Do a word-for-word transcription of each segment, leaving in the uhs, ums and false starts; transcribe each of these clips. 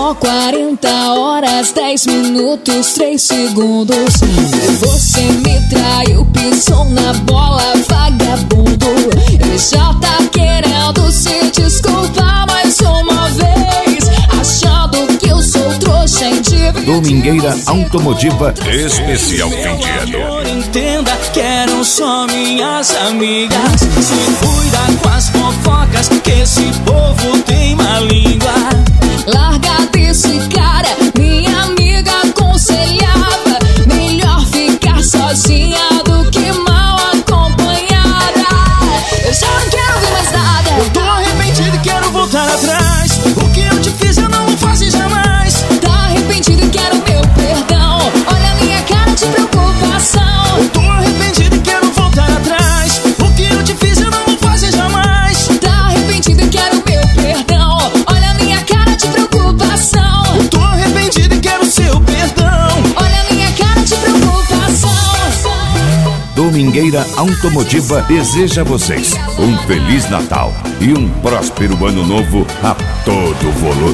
só quarenta horas, dez minutos, três segundos. Você me traiu, pisou na bola, vagabundo. Ele já tá querendo se desculpar mais uma vez, achando que eu sou trouxa em dividir. Domingueira Automotiva Especial Fim de Ano. Entenda que eram só minhas amigas. Se cuida com as fofocas, que esse povo tem má língua. Larga desse cara, minha amiga aconselhava. Melhor ficar sozinha do que mal acompanhada. Eu já não quero ver mais nada. Eu tô arrependido e quero voltar atrás. O que eu te fiz eu não vou fazer jamais. Tá arrependido e quero meu perdão. Olha a minha cara de preocupação. Eu tô arrependido e quero voltar atrás. O que eu te fiz eu não vou fazer jamais. Tá arrependido e quero meu perdão. Olha a minha cara de preocupação. Eu tô arrependido e quero seu perdão. Olha a minha cara de preocupação. Domingueira Automotiva deseja a vocês um Feliz Natal e um próspero Ano Novo a todo volume.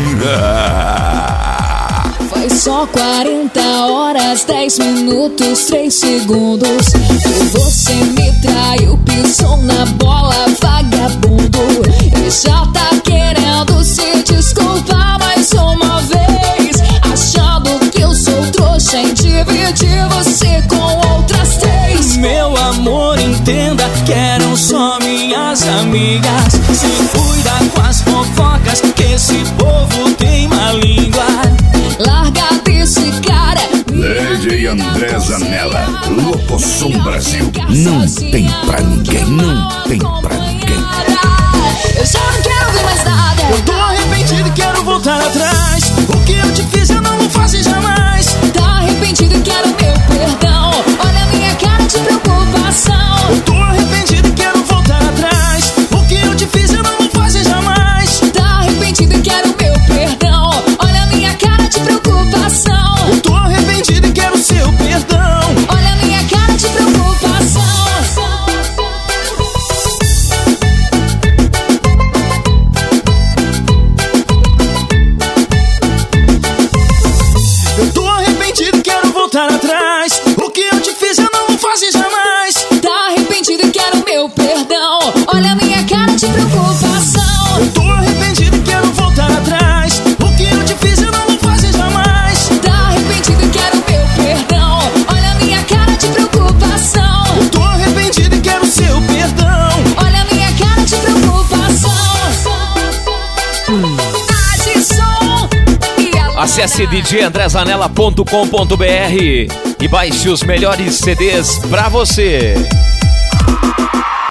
Foi só quarenta horas, dez minutos, três segundos. Você me traiu, pisou na bola, vagabundo. Ele já tá querendo se desculpar mais uma vez, achando que eu sou trouxa em dividir você com outras três. Meu amor, entenda que eram só minhas amigas. Se cuida com as fofocas, que esse povo tem má língua. Larga desse cara. D J André Zanella, Locosom Brasil. Não tem pra ninguém, não tem pra ninguém. Eu já não quero ver mais nada. Eu tô arrependido e quero voltar atrás. O que eu te fiz eu não vou fazer jamais. Tá arrependido e quero meu perdão. Olha a minha cara de preocupação. Eu tô arrependido e quero voltar atrás. O que eu te fiz eu não vou fazer jamais. Tá arrependido e quero meu perdão. Olha a minha cara de preocupação. Eu tô arrependido e quero seu perdão. Olha a minha cara de preocupação. Eu tô arrependido e quero voltar atrás. O que eu te fiz eu não vou fazer jamais. Tá arrependido e quero meu perdão. Olha a minha cara de preocupação. Eu tô arrependido e quero voltar atrás. O que eu te fiz eu não vou fazer jamais. Tá arrependido e quero meu perdão. Olha a minha cara de preocupação. Eu tô arrependido e quero seu perdão. Olha a minha cara de preocupação. Adson e a... Acesse d j andré zanella ponto com ponto b r e baixe os melhores C Ds pra você.